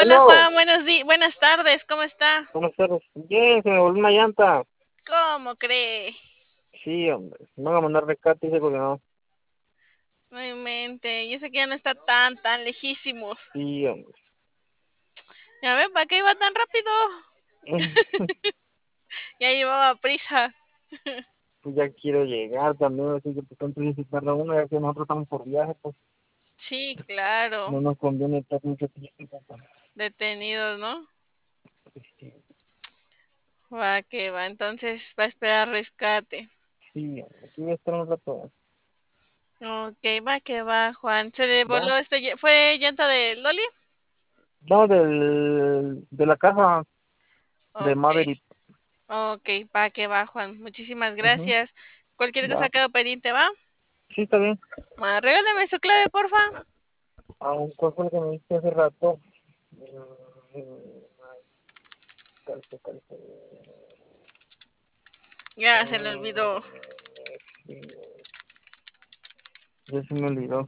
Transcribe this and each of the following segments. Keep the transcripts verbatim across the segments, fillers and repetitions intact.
Hola Bueno, Juan, buenos días, buenas tardes, ¿cómo está? buenas tardes. Bien, se me volvió una llanta. ¿Cómo cree? Sí, hombre. Me van a mandar rescate, dice porque no. No mente, yo sé que ya no está tan, tan lejísimos. Sí, hombre. Ya ven, ¿para qué iba tan rápido? Ya llevaba prisa. Pues ya quiero llegar también, así que pues tanto dice tarda uno, ya que nosotros estamos por viaje, pues Sí, claro, no nos conviene estar mucho tiempo. Pues. detenidos, ¿no? Sí, Va que va, entonces va a esperar rescate. sí, hombre. Aquí voy a estar un rato. Ok, va que va, Juan. ¿Se le ¿Va? voló este, lle- fue llanta de Loli? No, del, de la caja de Ok, Maverick. ok, va que va, Juan. Muchísimas Ujú. gracias. Cualquier cosa Va. quedó pendiente, ¿va? Sí, está bien. Ah, regálame su clave, porfa. Aún ¿cuál fue lo que me diste hace rato? Mm, calce, calce. Ya se le olvidó. Mm, Ya se me olvidó.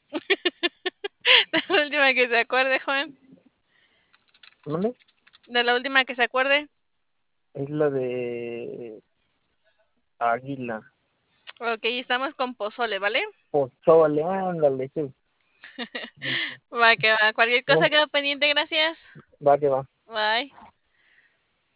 La última que se acuerde, Juan. ¿Dónde? De la última que se acuerde. Es la de Águila. Ok, estamos con pozole, ¿vale? Pozole, ándale, sí. Va que va. Cualquier cosa No, quedó pendiente, gracias. va que va. Bye.